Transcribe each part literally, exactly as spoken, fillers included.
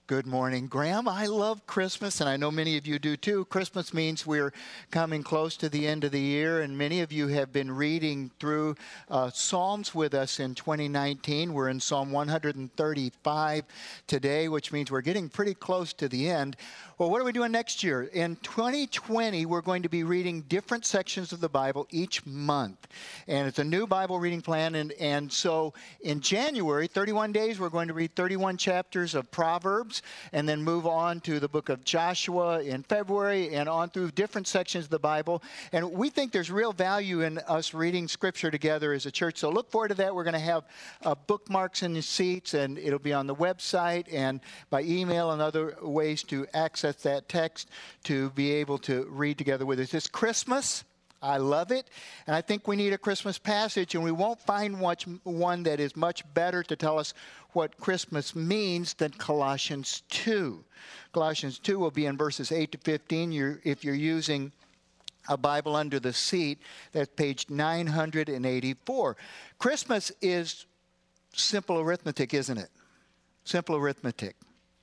Good morning, Graham. I love Christmas, and I know many of you do too. Christmas means we're coming close to the end of the year, and many of you have been reading through uh, Psalms with us in twenty nineteen. We're in Psalm one thirty-five today, which means we're getting pretty close to the end. Well, what are we doing next year? In twenty twenty, we're going to be reading different sections of the Bible each month, and it's a new Bible reading plan, and, and so in January, thirty-one days, we're going to read thirty-one chapters of Proverbs, and then move on to the book of Joshua in February and on through different sections of the Bible. And we think there's real value in us reading Scripture together as a church. So look forward to that. We're going to have uh, bookmarks in the seats, and it'll be on the website and by email and other ways to access that text to be able to read together with us. It's Christmas. I love it, and I think we need a Christmas passage, and we won't find much, one that is much better to tell us what Christmas means than Colossians two. Colossians two will be in verses eight to fifteen. You're, if you're using a Bible under the seat, that's page nine eighty-four. Christmas is simple arithmetic, isn't it? Simple arithmetic.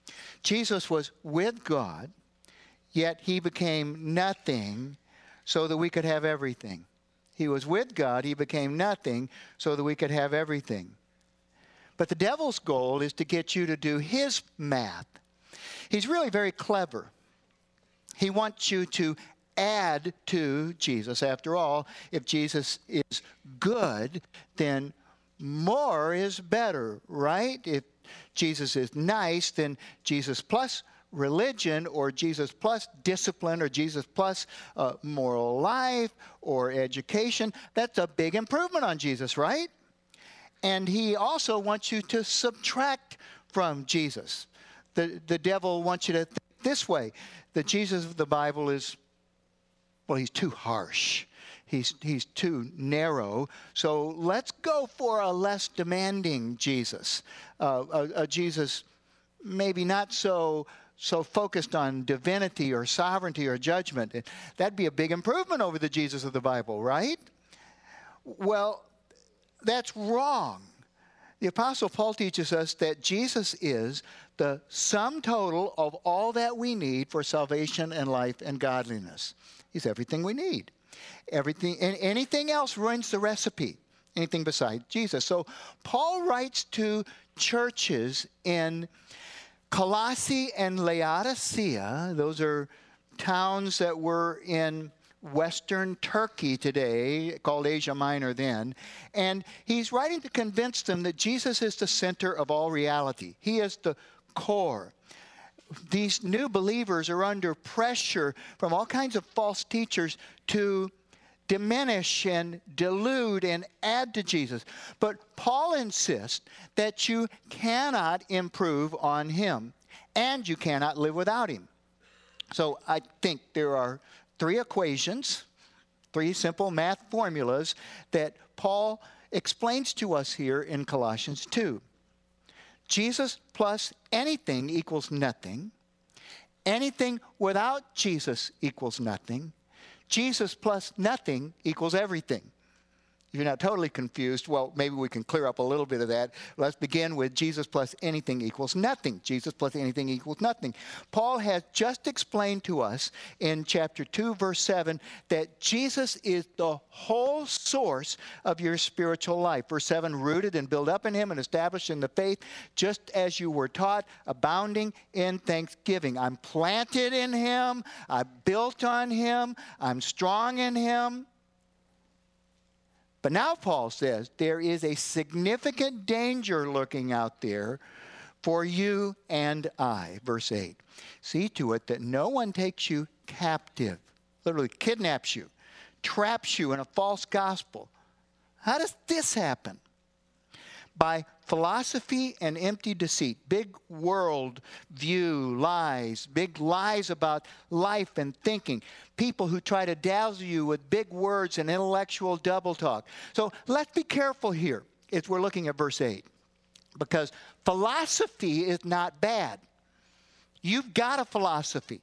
Jesus was with God, yet he became nothing so that we could have everything. He was with God, he became nothing so that we could have everything. But the devil's goal is to get you to do his math. He's really very clever. He wants you to add to Jesus. After all, if Jesus is good, then more is better, right? If Jesus is nice, then Jesus plus religion, or Jesus plus discipline, or Jesus plus uh, moral life, or education, that's a big improvement on Jesus, right? And he also wants you to subtract from Jesus. The, the devil wants you to think this way. The Jesus of the Bible is, well, he's too harsh. He's, he's too narrow. So let's go for a less demanding Jesus. Uh, a, a Jesus maybe not so so focused on divinity or sovereignty or judgment. That'd be a big improvement over the Jesus of the Bible, right? Well, that's wrong. The Apostle Paul teaches us that Jesus is the sum total of all that we need for salvation and life and godliness. He's everything we need. Everything, and anything else ruins the recipe. Anything besides Jesus. So Paul writes to churches in Colossae and Laodicea. Those are towns that were in western Turkey today, called Asia Minor then. And he's writing to convince them that Jesus is the center of all reality. He is the core. These new believers are under pressure from all kinds of false teachers to diminish and dilute and add to Jesus. But Paul insists that you cannot improve on him, and you cannot live without him. So I think there are three equations, three simple math formulas that Paul explains to us here in Colossians two. Jesus plus anything equals nothing. Anything without Jesus equals nothing. Jesus plus nothing equals everything. If you're not totally confused, well, maybe we can clear up a little bit of that. Let's begin with Jesus plus anything equals nothing. Jesus plus anything equals nothing. Paul has just explained to us in chapter two, verse seven, that Jesus is the whole source of your spiritual life. Verse seven, rooted and built up in him and established in the faith, just as you were taught, abounding in thanksgiving. I'm planted in him. I'm built on him. I'm strong in him. But now Paul says there is a significant danger lurking out there for you and I. Verse eight. See to it that no one takes you captive, literally kidnaps you, traps you in a false gospel. How does this happen? By philosophy and empty deceit, big world view lies, big lies about life and thinking, people who try to dazzle you with big words and intellectual double talk. So let's be careful here as we're looking at verse eight, because philosophy is not bad. You've got a philosophy.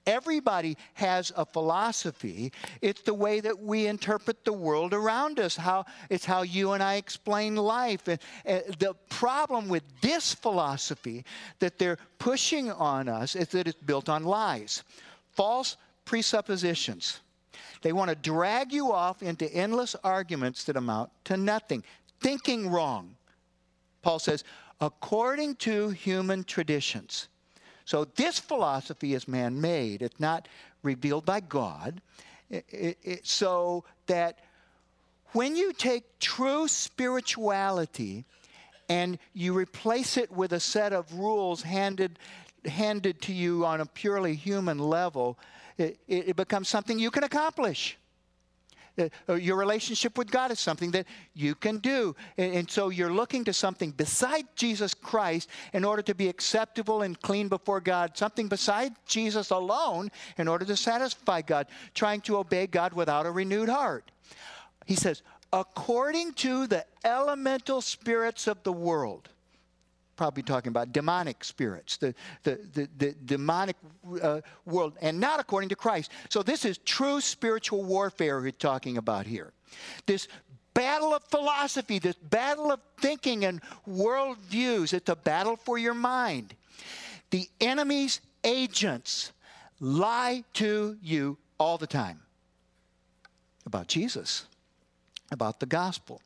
Everybody has a philosophy. It's the way that we interpret the world around us. How it's how you and I explain life. And, and the problem with this philosophy that they're pushing on us is that it's built on lies, false presuppositions. They want to drag you off into endless arguments that amount to nothing. Thinking wrong. Paul says, according to human traditions. So this philosophy is man-made. It's not revealed by God. It, it, it, so that when you take true spirituality and you replace it with a set of rules handed, handed to you on a purely human level, it, it becomes something you can accomplish. Uh, your relationship with God is something that you can do. And, and so you're looking to something beside Jesus Christ in order to be acceptable and clean before God. Something beside Jesus alone in order to satisfy God. Trying to obey God without a renewed heart. He says, according to the elemental spirits of the world. Probably talking about demonic spirits, the, the, the, the demonic uh, world, and not according to Christ. So this is true spiritual warfare we're talking about here. This battle of philosophy, this battle of thinking and worldviews, it's a battle for your mind. The enemy's agents lie to you all the time about Jesus, about the gospel.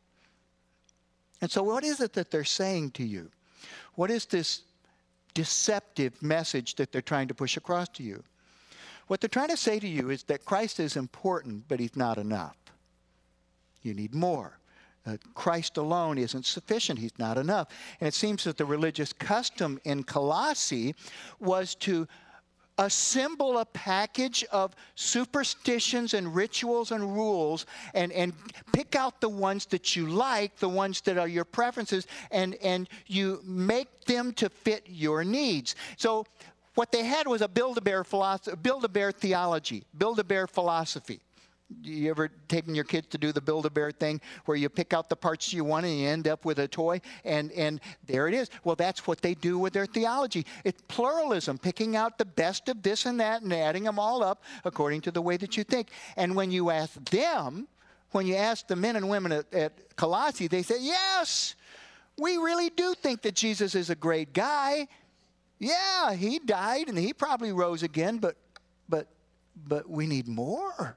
And so what is it that they're saying to you? What is this deceptive message that they're trying to push across to you? What they're trying to say to you is that Christ is important, but he's not enough. You need more. Uh, Christ alone isn't sufficient. He's not enough. And it seems that the religious custom in Colossae was to assemble a package of superstitions and rituals and rules and, and pick out the ones that you like, the ones that are your preferences, and, and you make them to fit your needs. So what they had was a Build-A-Bear philosophy, Build-A-Bear theology, Build-A-Bear philosophy. You ever taken your kids to do the Build-A-Bear thing where you pick out the parts you want and you end up with a toy and, and there it is? Well, that's what they do with their theology. It's pluralism, picking out the best of this and that and adding them all up according to the way that you think. And when you ask them, when you ask the men and women at, at Colossae, they say, yes, we really do think that Jesus is a great guy. Yeah, he died and he probably rose again, but, but, but we need more.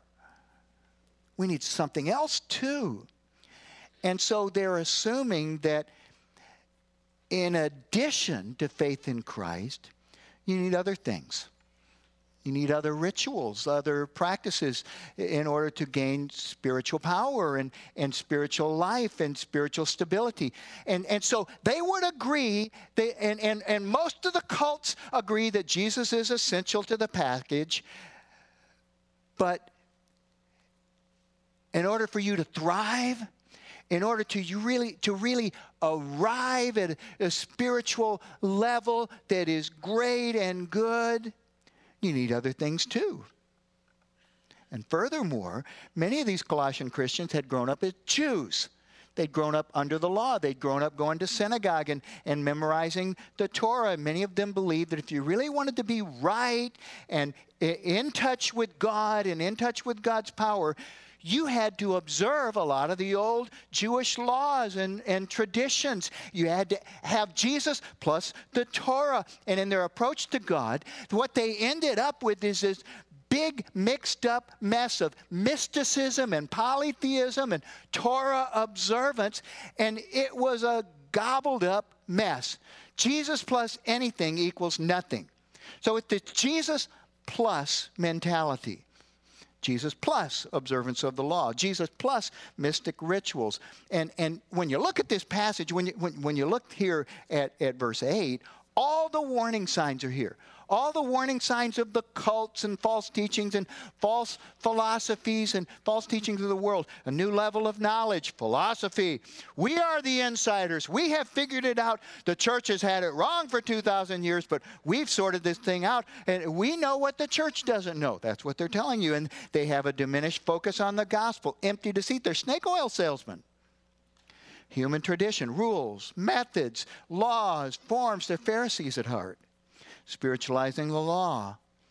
We need something else too. And so they're assuming that in addition to faith in Christ, you need other things. You need other rituals, other practices in order to gain spiritual power and, and spiritual life and spiritual stability. And, and so they would agree, they, and, and, and most of the cults agree that Jesus is essential to the package, but in order for you to thrive, in order to you really to really arrive at a, a spiritual level that is great and good, you need other things too. And furthermore, many of these Colossian Christians had grown up as Jews. They'd grown up under the law. They'd grown up going to synagogue and, and memorizing the Torah. Many of them believed that if you really wanted to be right and in touch with God and in touch with God's power, you had to observe a lot of the old Jewish laws and, and traditions. You had to have Jesus plus the Torah. And in their approach to God, what they ended up with is this big mixed up mess of mysticism and polytheism and Torah observance. And it was a gobbled up mess. Jesus plus anything equals nothing. So it's the Jesus plus mentality. Jesus plus observance of the law. Jesus plus mystic rituals. And, and when you look at this passage, when you, when, when you look here at, at verse eight, all the warning signs are here. All the warning signs of the cults and false teachings and false philosophies and false teachings of the world. A new level of knowledge, philosophy. We are the insiders. We have figured it out. The church has had it wrong for two thousand years, but we've sorted this thing out. And we know what the church doesn't know. That's what they're telling you. And they have a diminished focus on the gospel. Empty deceit. They're snake oil salesmen. Human tradition, rules, methods, laws, forms. They're Pharisees at heart. Spiritualizing the law.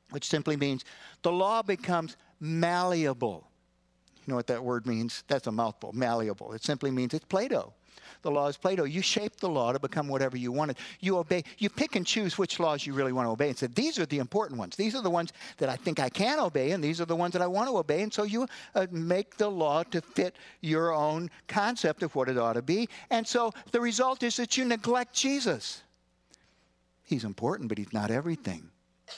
which simply means the law becomes malleable. You know what that word means? That's a mouthful, malleable. It simply means it's Play-Doh. The law is Play-Doh. You shape the law to become whatever you want it. You obey. You pick and choose which laws you really want to obey and say, these are the important ones. These are the ones that I think I can obey, and these are the ones that I want to obey. And so you uh, make the law to fit your own concept of what it ought to be. And so the result is that you neglect Jesus. He's important, but he's not everything.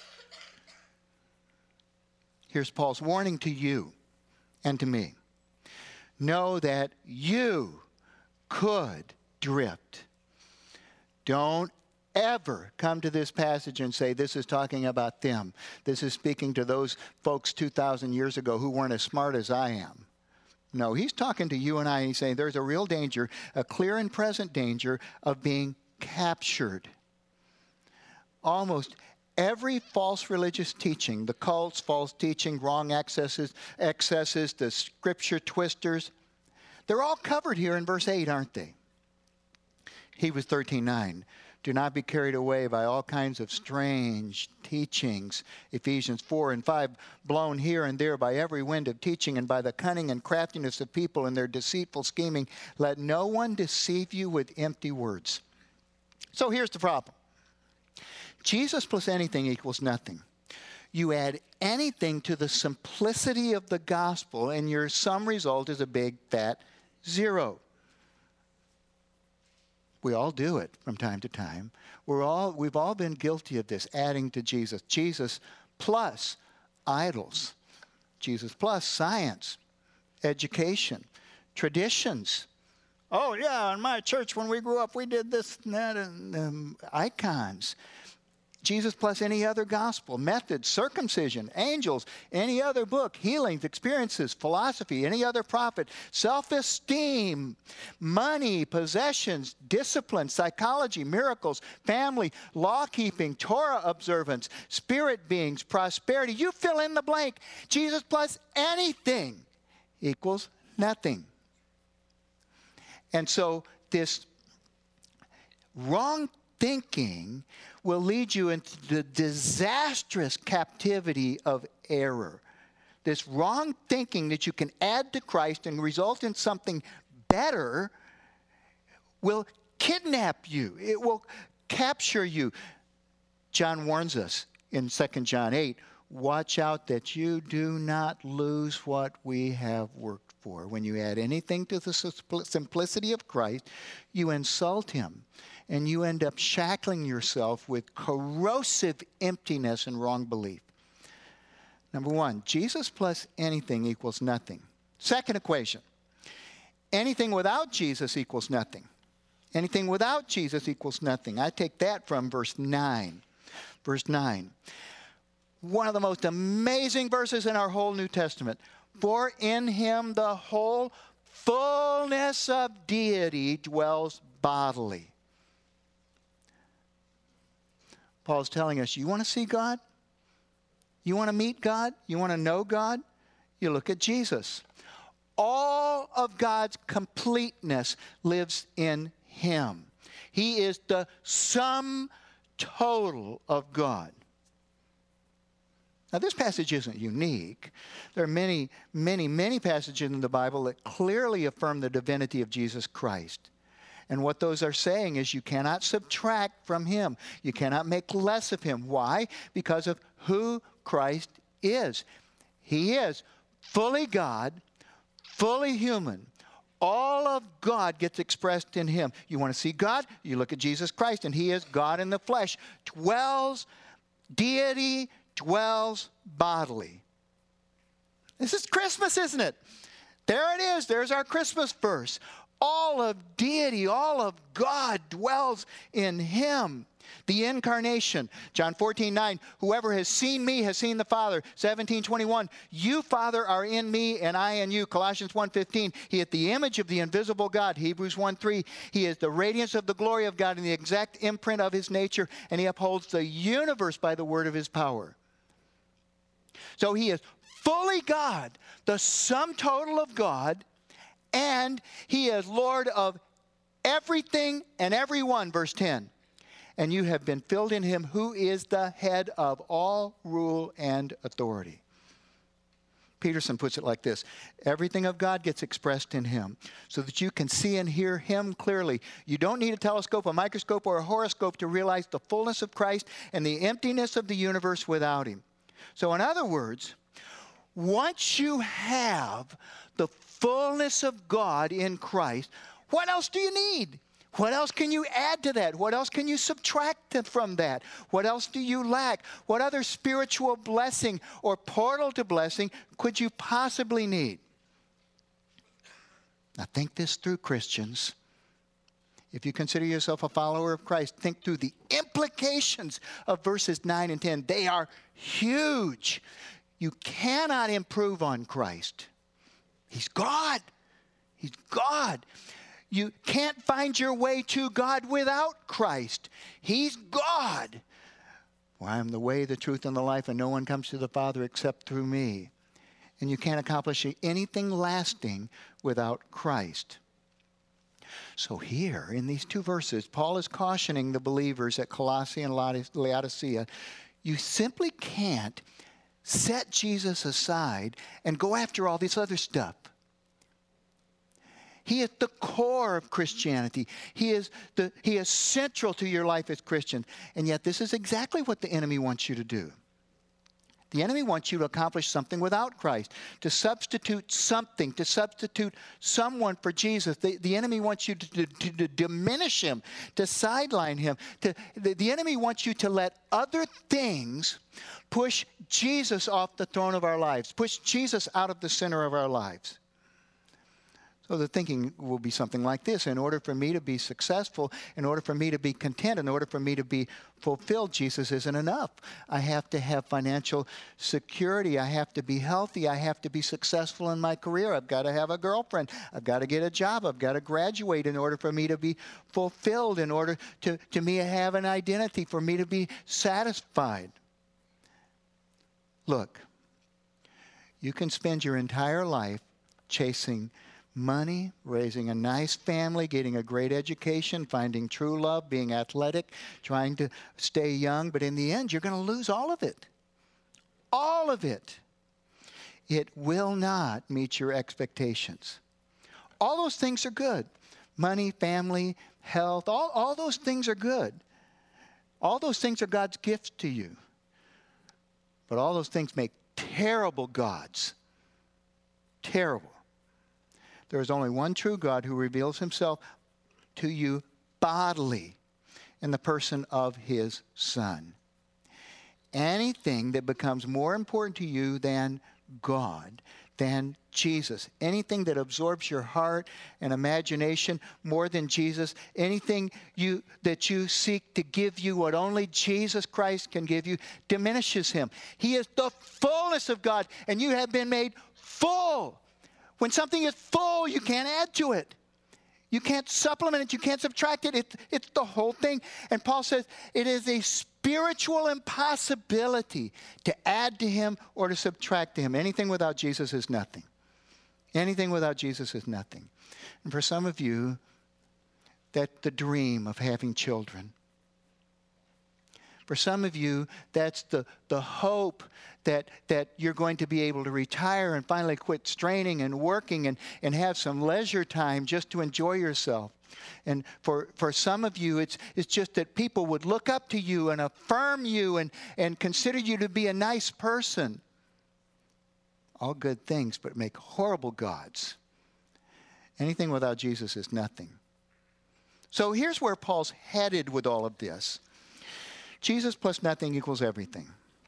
Here's Paul's warning to you and to me. Know that you could drift. Don't ever come to this passage and say, this is talking about them. This is speaking to those folks two thousand years ago who weren't as smart as I am. No, he's talking to you and I, and he's saying there's a real danger, a clear and present danger of being captured. Almost every false religious teaching, the cults, false teaching, wrong excesses, excesses, the scripture twisters, they're all covered here in verse eight, aren't they? Hebrews thirteen nine. Do not be carried away by all kinds of strange teachings. Ephesians four and five. Blown here and there by every wind of teaching and by the cunning and craftiness of people and their deceitful scheming. Let no one deceive you with empty words. So here's the problem. Jesus plus anything equals nothing. You add anything to the simplicity of the gospel, and your sum result is a big, fat zero. We all do it from time to time. We're all, we've all been guilty of this, adding to Jesus. Jesus plus idols. Jesus plus science, education, traditions. Oh, yeah, in my church when we grew up, we did this and that, and um, icons. Jesus plus any other gospel, method, circumcision, angels, any other book, healings, experiences, philosophy, any other prophet, self-esteem, money, possessions, discipline, psychology, miracles, family, law-keeping, Torah observance, spirit beings, prosperity. You fill in the blank. Jesus plus anything equals nothing. And so this wrong thinking will lead you into the disastrous captivity of error. This wrong thinking that you can add to Christ and result in something better will kidnap you. It will capture you. John warns us in Second John eight, watch out that you do not lose what we have worked for. When you add anything to the simplicity of Christ, you insult him. And you end up shackling yourself with corrosive emptiness and wrong belief. Number one, Jesus plus anything equals nothing. Second equation, anything without Jesus equals nothing. Anything without Jesus equals nothing. I take that from verse nine. Verse nine. One of the most amazing verses in our whole New Testament. For in him the whole fullness of deity dwells bodily. Paul's telling us, you want to see God? You want to meet God? You want to know God? You look at Jesus. All of God's completeness lives in him. He is the sum total of God. Now, this passage isn't unique. There are many, many, many passages in the Bible that clearly affirm the divinity of Jesus Christ. And what those are saying is you cannot subtract from him. You cannot make less of him. Why? Because of who Christ is. He is fully God, fully human. All of God gets expressed in him. You want to see God? You look at Jesus Christ, and he is God in the flesh. Dwells, deity dwells bodily. This is Christmas, isn't it? There it is. There's our Christmas verse. All of deity, all of God dwells in him. The incarnation. John fourteen nine. Whoever has seen me has seen the Father. seventeen twenty-one. You, Father, are in me and I in you. Colossians one fifteen. He is the image of the invisible God. Hebrews one three. He is the radiance of the glory of God and the exact imprint of his nature. And he upholds the universe by the word of his power. So he is fully God, the sum total of God. And he is Lord of everything and everyone, verse ten. and you have been filled in him who is the head of all rule and authority. Peterson puts it like this: everything of God gets expressed in him so that you can see and hear him clearly. You don't need a telescope, a microscope, or a horoscope to realize the fullness of Christ and the emptiness of the universe without him. So in other words, once you have the fullness of God in Christ, what else do you need? What else can you add to that? What else can you subtract from that? What else do you lack? What other spiritual blessing or portal to blessing could you possibly need? Now think this through, Christians. If you consider yourself a follower of Christ, think through the implications of verses nine and ten. They are huge. You cannot improve on Christ. He's God. He's God. You can't find your way to God without Christ. He's God. Well, I am the way, the truth, and the life, and no one comes to the Father except through me. And you can't accomplish anything lasting without Christ. So here, in these two verses, Paul is cautioning the believers at Colossae and Laodicea, you simply can't set Jesus aside and go after all this other stuff. He is the core of Christianity. He is, the, he is central to your life as Christian. And yet this is exactly what the enemy wants you to do. The enemy wants you to accomplish something without Christ, to substitute something, to substitute someone for Jesus. The, the enemy wants you to, to, to, to diminish him, to sideline him. To, the, the enemy wants you to let other things push Jesus off the throne of our lives, push Jesus out of the center of our lives. So the thinking will be something like this: in order for me to be successful, in order for me to be content, in order for me to be fulfilled, Jesus isn't enough. I have to have financial security. I have to be healthy. I have to be successful in my career. I've got to have a girlfriend. I've got to get a job. I've got to graduate in order for me to be fulfilled, in order to, to me to have an identity, for me to be satisfied. Look, you can spend your entire life chasing money, raising a nice family, getting a great education, finding true love, being athletic, trying to stay young, but in the end, you're going to lose all of it. All of it. It will not meet your expectations. All those things are good. Money, family, health, all, all those things are good. All those things are God's gifts to you. But all those things make terrible gods. Terrible. There is only one true God who reveals himself to you bodily in the person of his Son. Anything that becomes more important to you than God, than Jesus, anything that absorbs your heart and imagination more than Jesus, anything you that you seek to give you what only Jesus Christ can give you, diminishes him. He is the fullness of God, and you have been made full. When something is full, you can't add to it. You can't supplement it. You can't subtract it. it. It's the whole thing. And Paul says it is a spiritual impossibility to add to him or to subtract to him. Anything without Jesus is nothing. Anything without Jesus is nothing. And for some of you, that's the dream of having children. For some of you, that's the, the hope that, that you're going to be able to retire and finally quit straining and working and, and have some leisure time just to enjoy yourself. And for, for some of you, it's, it's just that people would look up to you and affirm you and, and consider you to be a nice person. All good things, but make horrible gods. Anything without Jesus is nothing. So here's where Paul's headed with all of this. Jesus plus nothing equals everything.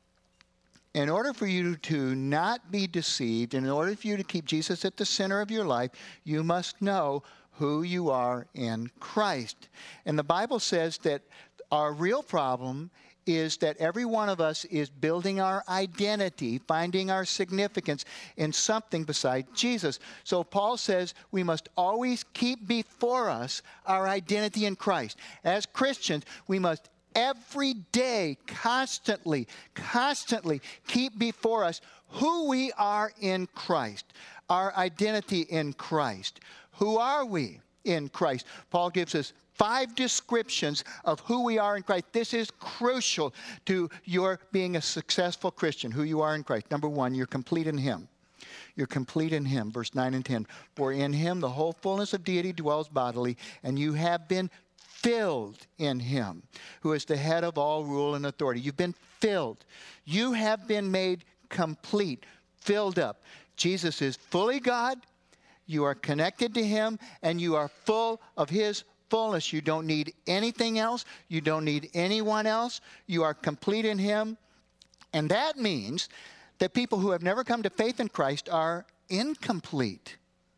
In order for you to not be deceived, and in order for you to keep Jesus at the center of your life, you must know who you are in Christ. And the Bible says that our real problem is that every one of us is building our identity, finding our significance in something beside Jesus. So Paul says we must always keep before us our identity in Christ. As Christians, we must every day, constantly, constantly keep before us who we are in Christ, our identity in Christ. Who are we in Christ? Paul gives us Five descriptions of who we are in Christ. This is crucial to your being a successful Christian, who you are in Christ. Number one, you're complete in Him. You're complete in Him. Verse nine and ten. For in Him the whole fullness of deity dwells bodily, and you have been filled in Him, who is the head of all rule and authority. You've been filled. You have been made complete, filled up. Jesus is fully God. You are connected to Him, and you are full of His fullness. You don't need anything else. You don't need anyone else. You are complete in Him. And that means that people who have never come to faith in Christ are incomplete.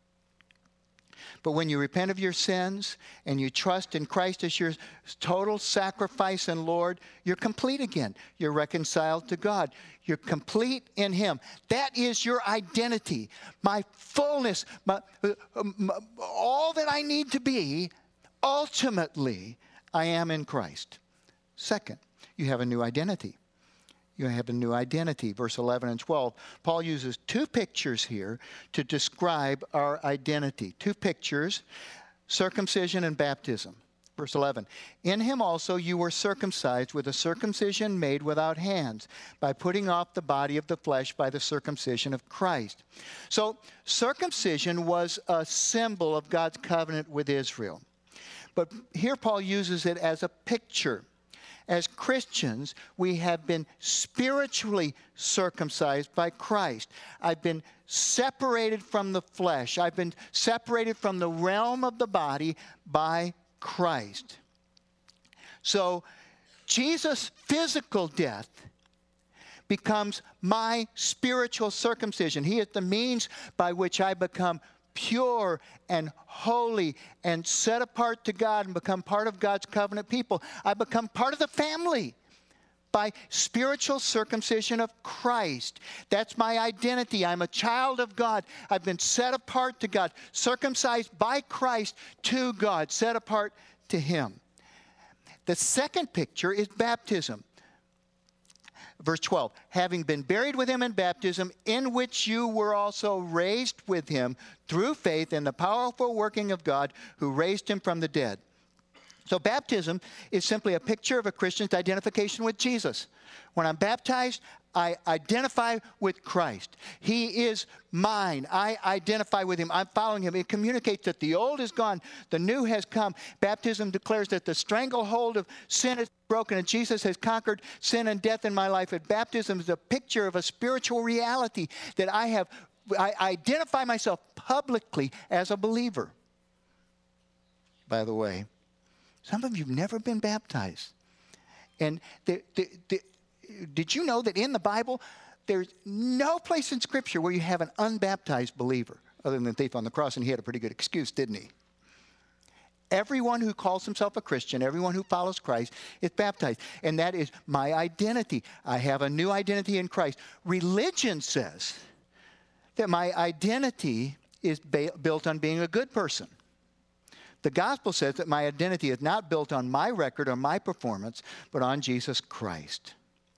But when you repent of your sins and you trust in Christ as your total sacrifice and Lord, you're complete again. You're reconciled to God. You're complete in Him. That is your identity. My fullness, my, my, all that I need to be, ultimately, I am in Christ. Second, you have a new identity. You have a new identity. Verse eleven and twelve. Paul uses two pictures here to describe our identity. Two pictures, circumcision and baptism. Verse eleven. In Him also you were circumcised with a circumcision made without hands, by putting off the body of the flesh by the circumcision of Christ. So circumcision was a symbol of God's covenant with Israel. But here Paul uses it as a picture. As Christians, we have been spiritually circumcised by Christ. I've been separated from the flesh. I've been separated from the realm of the body by Christ. So Jesus' physical death becomes my spiritual circumcision. He is the means by which I become pure and holy and set apart to God and become part of God's covenant people. I become part of the family by spiritual circumcision of Christ. That's my identity. I'm a child of God. I've been set apart to God, circumcised by Christ to God, set apart to Him. The second picture is baptism. Verse twelve, having been buried with Him in baptism, in which you were also raised with Him through faith in the powerful working of God who raised Him from the dead. So baptism is simply a picture of a Christian's identification with Jesus. When I'm baptized, I identify with Christ. He is mine. I identify with Him. I'm following Him. It communicates that the old is gone, the new has come. Baptism declares that the stranglehold of sin is broken and Jesus has conquered sin and death in my life. And baptism is a picture of a spiritual reality that I have. I identify myself publicly as a believer. By the way, some of you have never been baptized. And the, the, the, did you know that in the Bible, there's no place in Scripture where you have an unbaptized believer, other than the thief on the cross, and he had a pretty good excuse, didn't he? Everyone who calls himself a Christian, everyone who follows Christ, is baptized. And that is my identity. I have a new identity in Christ. Religion says that my identity is ba- built on being a good person. The gospel says that my identity is not built on my record or my performance, but on Jesus Christ.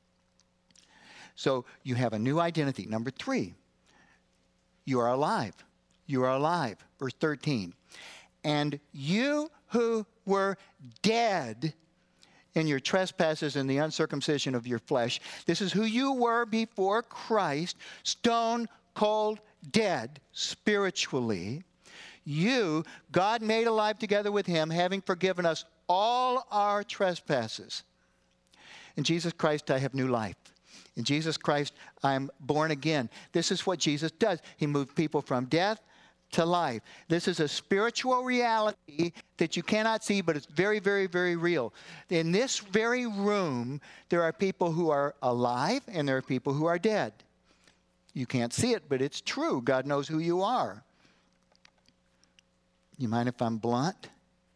So you have a new identity. Number three, you are alive. You are alive. Verse thirteen. And you who were dead in your trespasses and the uncircumcision of your flesh, this is who you were before Christ, stone cold dead spiritually. You, God made alive together with Him, having forgiven us all our trespasses. In Jesus Christ, I have new life. In Jesus Christ, I'm born again. This is what Jesus does. He moved people from death to life. This is a spiritual reality that you cannot see, but it's very, very, very real. In this very room, there are people who are alive and there are people who are dead. You can't see it, but it's true. God knows who you are. You mind if I'm blunt?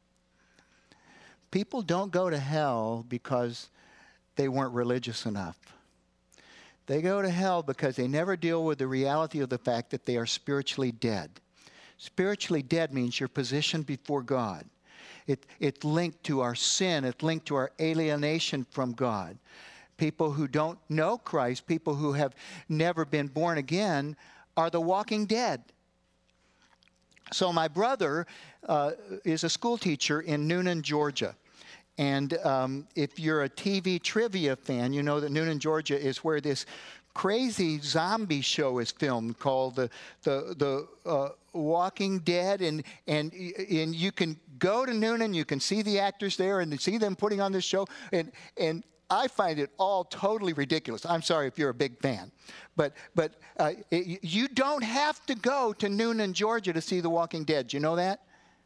People don't go to hell because they weren't religious enough. They go to hell because they never deal with the reality of the fact that they are spiritually dead. Spiritually dead means your position before God. It, it's linked to our sin. It's linked to our alienation from God. People who don't know Christ, people who have never been born again, are the walking dead. So my brother uh, is a school teacher in Noonan, Georgia. And um, if you're a T V trivia fan, you know that Noonan, Georgia is where this crazy zombie show is filmed called the the the uh, Walking Dead, and and and you can go to Noonan, you can see the actors there, and see them putting on this show, and and I find it all totally ridiculous. I'm sorry if you're a big fan, but but uh, it, you don't have to go to Noonan, Georgia, to see The Walking Dead. Do you know that?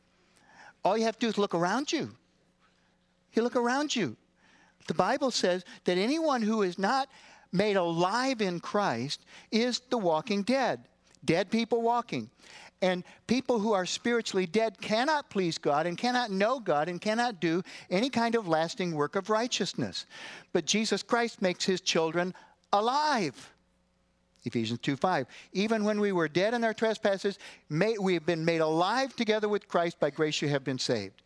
All you have to do is look around you. You look around you. The Bible says that anyone who is not made alive in Christ is the walking dead. Dead people walking. And people who are spiritually dead cannot please God and cannot know God and cannot do any kind of lasting work of righteousness. But Jesus Christ makes his children alive. Ephesians two five. Even when we were dead in our trespasses, may, we have been made alive together with Christ. By grace you have been saved.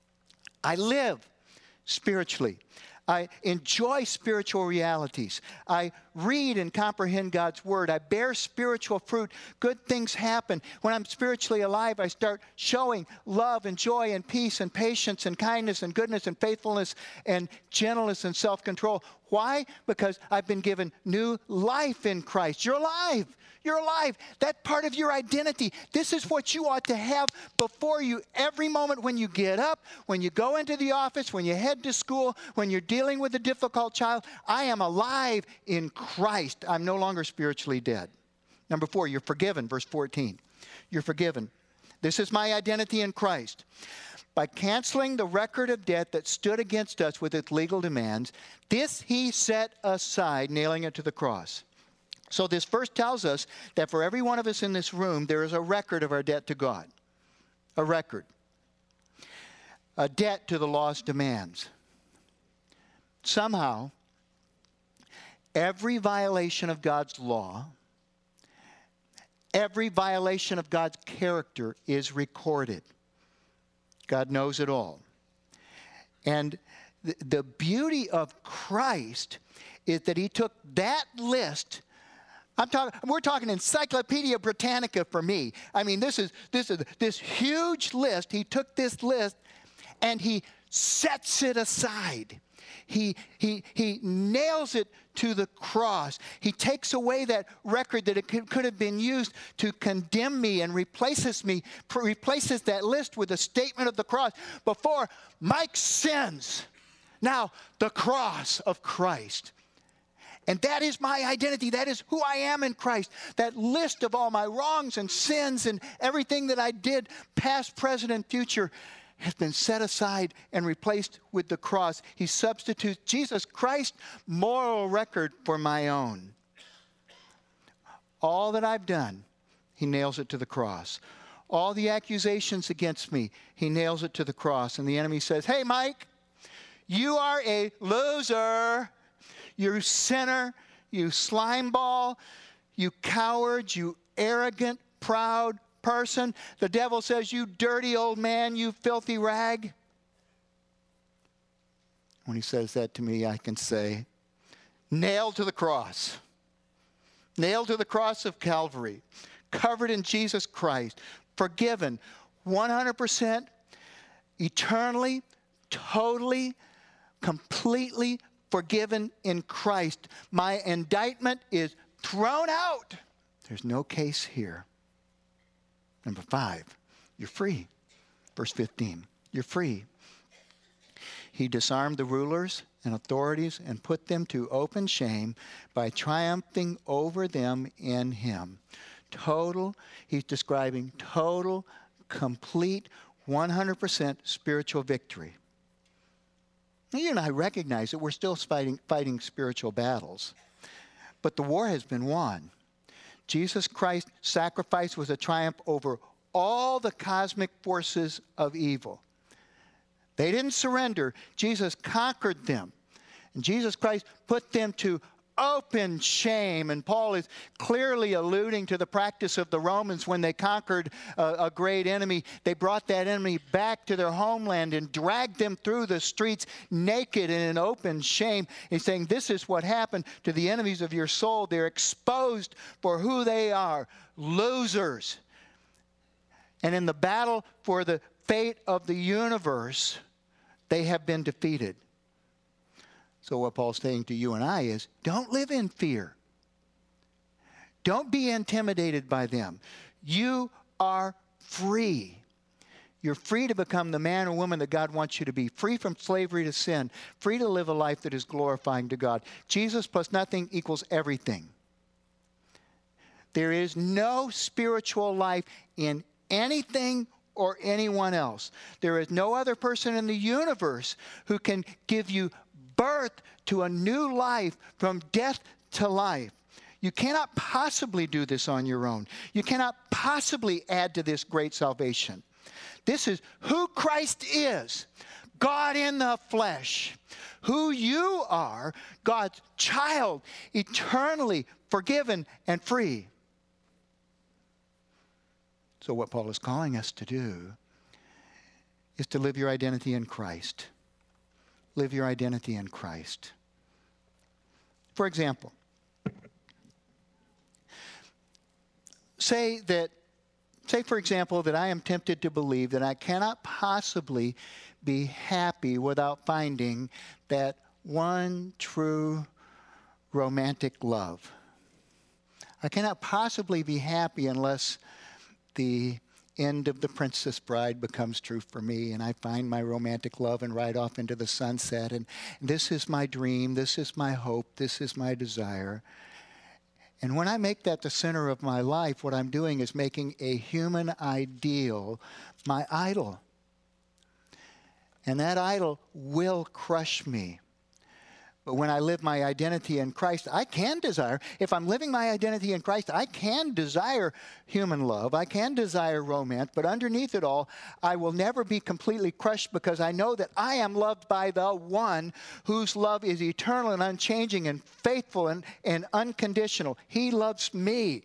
I live spiritually. I enjoy spiritual realities. I read and comprehend God's word. I bear spiritual fruit. Good things happen. When I'm spiritually alive, I start showing love and joy and peace and patience and kindness and goodness and faithfulness and gentleness and self-control. Why? Because I've been given new life in Christ. You're alive. You're alive. That part of your identity. This is what you ought to have before you every moment when you get up, when you go into the office, when you head to school, when you're dealing with a difficult child. I am alive in Christ. I'm no longer spiritually dead. Number four, you're forgiven. Verse fourteen. You're forgiven. This is my identity in Christ. By canceling the record of debt that stood against us with its legal demands, this he set aside, nailing it to the cross. So this verse tells us that for every one of us in this room, there is a record of our debt to God. A record. A debt to the law's demands. Somehow, every violation of God's law, every violation of God's character is recorded. God knows it all. And the, the beauty of Christ is that he took that list. I'm talking, we're talking Encyclopedia Britannica for me. I mean, this is this is this huge list. He took this list and he sets it aside. He he he nails it to the cross. He takes away that record that it could, could have been used to condemn me and replaces me, replaces that list with a statement of the cross. Before Mike's sins, now the cross of Christ. And that is my identity. That is who I am in Christ. That list of all my wrongs and sins and everything that I did, past, present, and future, has been set aside and replaced with the cross. He substitutes Jesus Christ's moral record for my own. All that I've done, he nails it to the cross. All the accusations against me, he nails it to the cross. And the enemy says, hey, Mike, you are a loser. You sinner, you slime ball, you coward, you arrogant, proud person. The devil says, you dirty old man, you filthy rag. When he says that to me, I can say, nailed to the cross. Nailed to the cross of Calvary. Covered in Jesus Christ. Forgiven one hundred percent, eternally, totally, completely forgiven in Christ. My indictment is thrown out. There's no case here. Number five, you're free. Verse fifteen, you're free. He disarmed the rulers and authorities and put them to open shame by triumphing over them in him. Total, he's describing total, complete, one hundred percent spiritual victory. You and I recognize that we're still fighting, fighting spiritual battles. But the war has been won. Jesus Christ's sacrifice was a triumph over all the cosmic forces of evil. They didn't surrender. Jesus conquered them. And Jesus Christ put them to open shame. And Paul is clearly alluding to the practice of the Romans when they conquered a, a great enemy. They brought that enemy back to their homeland and dragged them through the streets naked and in open shame. He's saying this is what happened to the enemies of your soul. They're exposed for who they are, losers. And in the battle for the fate of the universe, they have been defeated. So what Paul's saying to you and I is, don't live in fear. Don't be intimidated by them. You are free. You're free to become the man or woman that God wants you to be. Free from slavery to sin. Free to live a life that is glorifying to God. Jesus plus nothing equals everything. There is no spiritual life in anything or anyone else. There is no other person in the universe who can give you birth to a new life from death to life. You cannot possibly do this on your own. You cannot possibly add to this great salvation. This is who Christ is, God in the flesh. Who you are, God's child, eternally forgiven and free. So what Paul is calling us to do is to live your identity in Christ. Live your identity in Christ. For example, say that, say for example, that I am tempted to believe that I cannot possibly be happy without finding that one true romantic love. I cannot possibly be happy unless the end of The Princess Bride becomes true for me, and I find my romantic love and ride off into the sunset. And this is my dream. This is my hope. This is my desire. And when I make that the center of my life, what I'm doing is making a human ideal my idol. And that idol will crush me. But when I live my identity in Christ, I can desire, if I'm living my identity in Christ, I can desire human love. I can desire romance. But underneath it all, I will never be completely crushed because I know that I am loved by the one whose love is eternal and unchanging and faithful and, and unconditional. He loves me.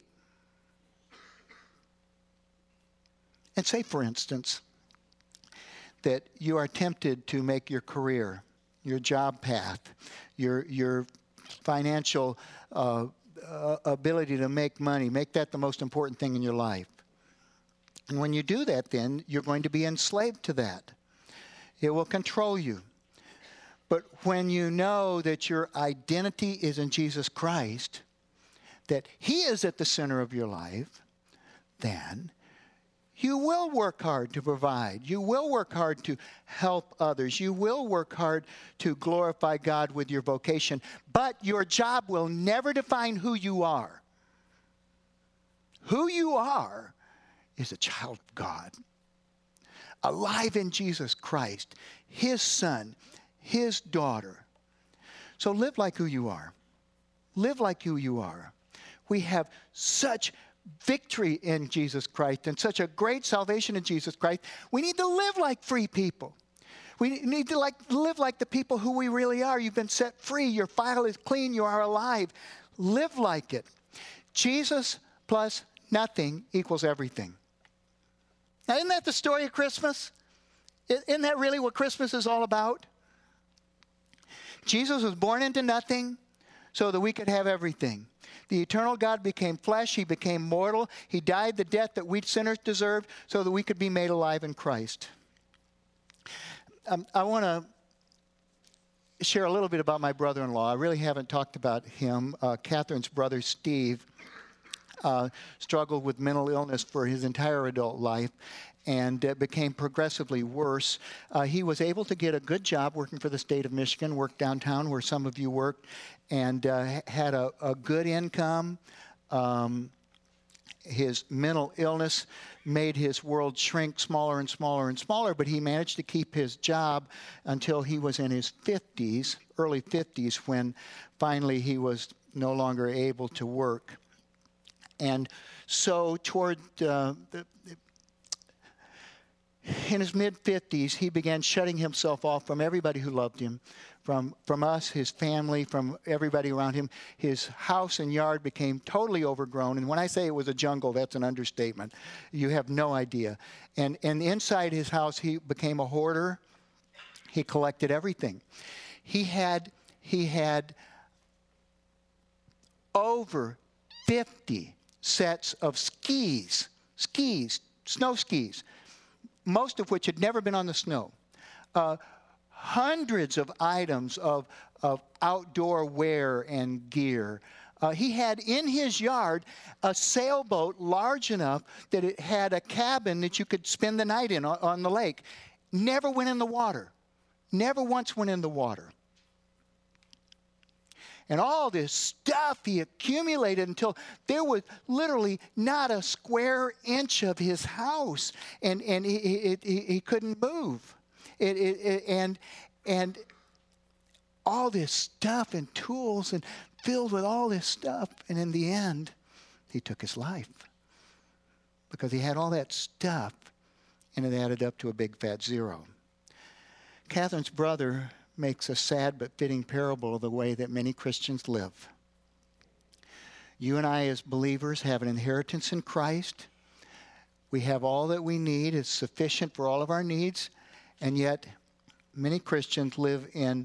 And say, for instance, that you are tempted to make your career, your job path, your your financial uh, uh, ability to make money, make that the most important thing in your life. And when you do that, then you're going to be enslaved to that. It will control you. But when you know that your identity is in Jesus Christ, that He is at the center of your life, then you will work hard to provide. You will work hard to help others. You will work hard to glorify God with your vocation. But your job will never define who you are. Who you are is a child of God, alive in Jesus Christ, His Son, His daughter. So live like who you are. Live like who you are. We have such victory in Jesus Christ and such a great salvation in Jesus Christ. We need to live like free people. We need to like live like the people who we really are. You've been set free. Your file is clean. You are alive. Live like it. Jesus plus nothing equals everything. Now, isn't that the story of Christmas? Isn't that really what Christmas is all about? Jesus was born into nothing so that we could have everything. The eternal God became flesh. He became mortal. He died the death that we sinners deserved so that we could be made alive in Christ. Um, I want to share a little bit about my brother-in-law. I really haven't talked about him. Uh, Catherine's brother, Steve, uh, struggled with mental illness for his entire adult life and uh, became progressively worse. Uh, he was able to get a good job working for the state of Michigan, worked downtown where some of you worked, and uh, had a, a good income. Um, his mental illness made his world shrink smaller and smaller and smaller, but he managed to keep his job until he was in his fifties, early fifties, when finally he was no longer able to work. And so toward uh, the, in his mid-fifties, he began shutting himself off from everybody who loved him, from, from us, his family, from everybody around him. His house and yard became totally overgrown. And when I say it was a jungle, that's an understatement. You have no idea. And, and inside his house, he became a hoarder. He collected everything. He had, he had over fifty sets of skis, skis, snow skis, most of which had never been on the snow. Uh, hundreds of items of, of outdoor wear and gear. Uh, he had in his yard a sailboat large enough that it had a cabin that you could spend the night in on, on the lake. Never went in the water. Never once went in the water. And all this stuff he accumulated until there was literally not a square inch of his house. And, and he, he, he, he couldn't move. It, it, it, and, and all this stuff and tools and filled with all this stuff. And in the end, he took his life. Because he had all that stuff, and it added up to a big fat zero. Catherine's brother makes a sad but fitting parable of the way that many Christians live. You and I as believers have an inheritance in Christ. We have all that we need. It's sufficient for all of our needs. And yet, many Christians live in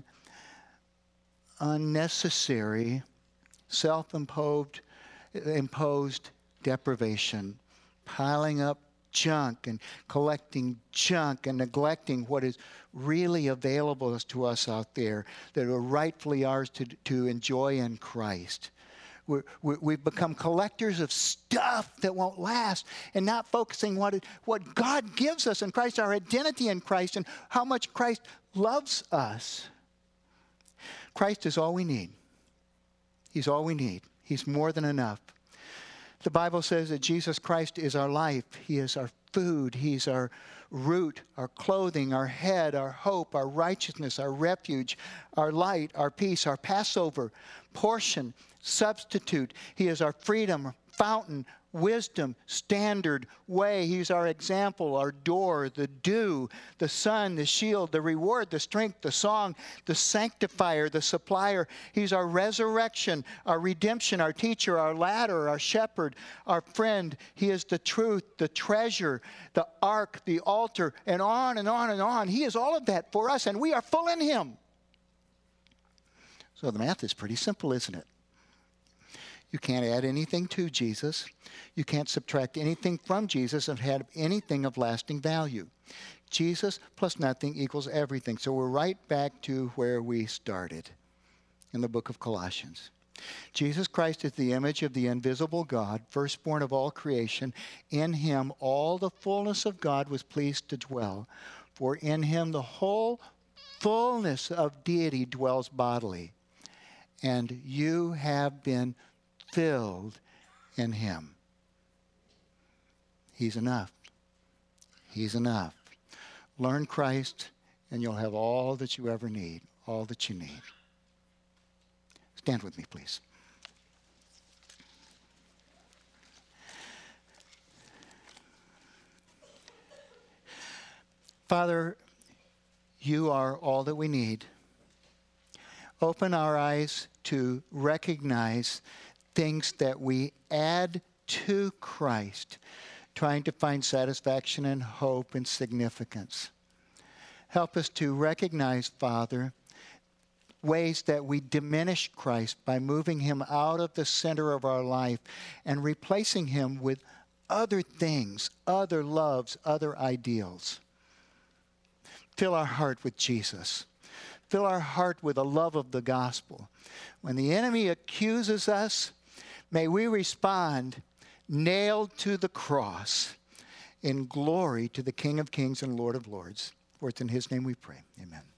unnecessary, self-imposed imposed deprivation, piling up junk and collecting junk and neglecting what is really available to us out there that are rightfully ours to, to enjoy in Christ. We're, we've become collectors of stuff that won't last and not focusing what, it, what God gives us in Christ, our identity in Christ, and how much Christ loves us. Christ is all we need. He's all we need. He's more than enough. The Bible says that Jesus Christ is our life. He is our food. He's our root, our clothing, our head, our hope, our righteousness, our refuge, our light, our peace, our Passover, portion, substitute. He is our freedom, fountain, wisdom, standard, way. He's our example, our door, the dew, the sun, the shield, the reward, the strength, the song, the sanctifier, the supplier. He's our resurrection, our redemption, our teacher, our ladder, our shepherd, our friend. He is the truth, the treasure, the ark, the altar, and on and on and on. He is all of that for us, and we are full in him. So the math is pretty simple, isn't it? You can't add anything to Jesus. You can't subtract anything from Jesus and have anything of lasting value. Jesus plus nothing equals everything. So we're right back to where we started in the book of Colossians. Jesus Christ is the image of the invisible God, firstborn of all creation. In him all the fullness of God was pleased to dwell. For in him the whole fullness of deity dwells bodily. And you have been filled in him. He's enough. He's enough. Learn Christ, and you'll have all that you ever need, all that you need. Stand with me, please. Father, you are all that we need. Open our eyes to recognize things that we add to Christ, trying to find satisfaction and hope and significance. Help us to recognize, Father, ways that we diminish Christ by moving him out of the center of our life and replacing him with other things, other loves, other ideals. Fill our heart with Jesus. Fill our heart with the love of the gospel. When the enemy accuses us, may we respond, nailed to the cross, in glory to the King of Kings and Lord of Lords. For it's in his name we pray. Amen.